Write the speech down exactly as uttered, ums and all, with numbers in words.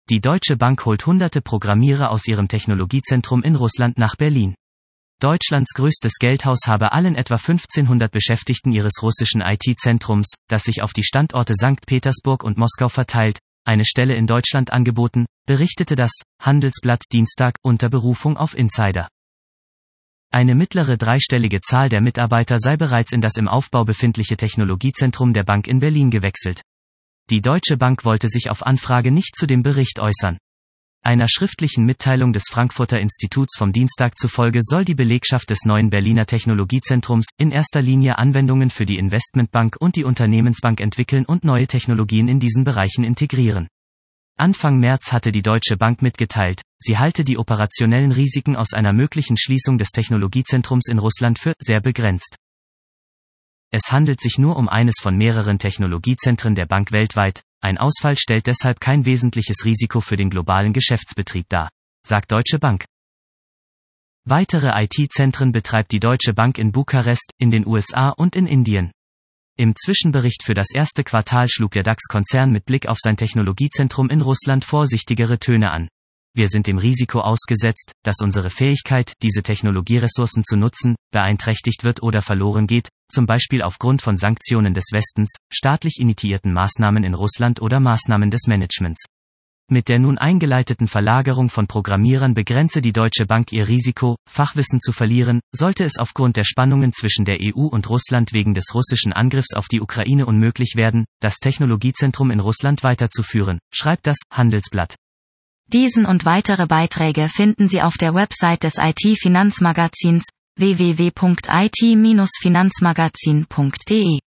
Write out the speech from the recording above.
Die Deutsche Bank holt hunderte Programmierer aus ihrem Technologiezentrum in Russland nach Berlin. Deutschlands größtes Geldhaus habe allen etwa fünfzehnhundert Beschäftigten ihres russischen I T-Zentrums, das sich auf die Standorte Sankt Petersburg und Moskau verteilt, eine Stelle in Deutschland angeboten, berichtete das Handelsblatt Dienstag unter Berufung auf Insider. Eine mittlere dreistellige Zahl der Mitarbeiter sei bereits in das im Aufbau befindliche Technologiezentrum der Bank in Berlin gewechselt. Die Deutsche Bank wollte sich auf Anfrage nicht zu dem Bericht äußern. Einer schriftlichen Mitteilung des Frankfurter Instituts vom Dienstag zufolge soll die Belegschaft des neuen Berliner Technologiezentrums in erster Linie Anwendungen für die Investmentbank und die Unternehmensbank entwickeln und neue Technologien in diesen Bereichen integrieren. Anfang März hatte die Deutsche Bank mitgeteilt, sie halte die operationellen Risiken aus einer möglichen Schließung des Technologiezentrums in Russland für sehr begrenzt. Es handelt sich nur um eines von mehreren Technologiezentren der Bank weltweit, ein Ausfall stellt deshalb kein wesentliches Risiko für den globalen Geschäftsbetrieb dar, sagt Deutsche Bank. Weitere I T-Zentren betreibt die Deutsche Bank in Bukarest, in den U S A und in Indien. Im Zwischenbericht für das erste Quartal schlug der DAX-Konzern mit Blick auf sein Technologiezentrum in Russland vorsichtigere Töne an. Wir sind dem Risiko ausgesetzt, dass unsere Fähigkeit, diese Technologieressourcen zu nutzen, beeinträchtigt wird oder verloren geht, zum Beispiel aufgrund von Sanktionen des Westens, staatlich initiierten Maßnahmen in Russland oder Maßnahmen des Managements. Mit der nun eingeleiteten Verlagerung von Programmierern begrenze die Deutsche Bank ihr Risiko, Fachwissen zu verlieren, sollte es aufgrund der Spannungen zwischen der E U und Russland wegen des russischen Angriffs auf die Ukraine unmöglich werden, das Technologiezentrum in Russland weiterzuführen, schreibt das Handelsblatt. Diesen und weitere Beiträge finden Sie auf der Website des I T-Finanzmagazins w w w punkt i t Bindestrich finanzmagazin punkt d e.